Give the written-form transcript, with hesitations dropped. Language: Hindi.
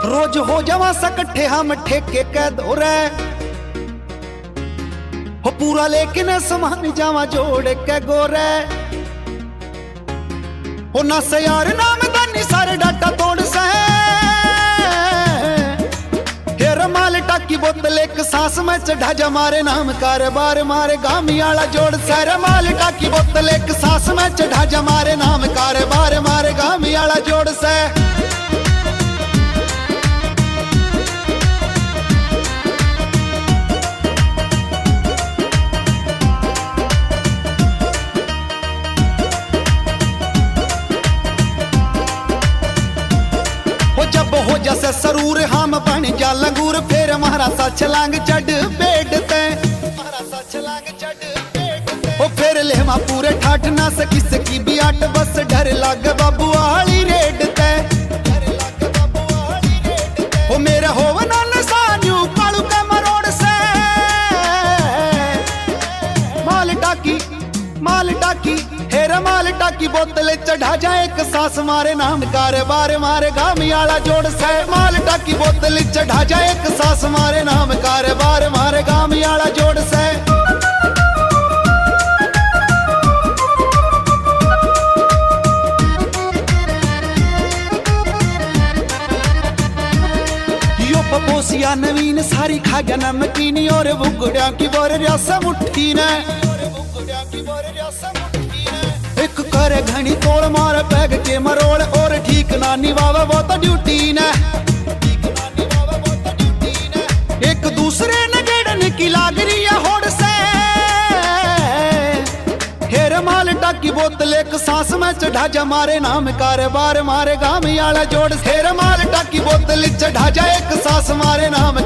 रोज हो जावा सकट्ठे हम ठेके कै दौरे हो पूरा लेकिन समान जावा जोड़ के गोरे हो ना से यार नाम दानी सारे डाटा तोड़ से हेर माल टाकी बोतल एक सांस में चढ़ा जा मारे नाम कारोबार मारे गामी आला जोड़ सर माल टाकी बोतल एक सांस में चढ़ा जा मारे नाम कारोबार मारे गामी आला जोड़ से जब हो जैसे सरूर हम बन जा लंगूर फिर महारा सा छलांग चढ़ बेट ते ओ फिर लेवा पूरे ठाठ ना सकी सकी भी आट बस डर लग बाबू आली रेड ते ओ मेरा होवना नसान्यू कालू के मरोड़ से माल टाकी हेरा माल टाकी बोतल चढ़ा जाए एक सांस मारे नाम कारोबार मारे गामी आला जोड़ से माल टाकी बोतल चढ़ा जाए एक सांस मारे नाम कारोबार मारे गामी आला जोड़ से यो पपोसिया नवीन सारी खा गया नमकीनी और बुगड़िया की बोर रसा मुट्ठी ने एक करे घनी तोड़ मार पैग के मरोड़ और ठीक ना निभावे वो तो ड्यूटी ने एक दूसरे ने गेड़न की लाग रही है होड़ से हेर माल टाकी बोतल एक सांस में चढ़ा जा मारे नाम कारोबार मारे गामी आला जोड़ हेर माल टाकी बोतल चढ़ा जा एक सांस मारे नाम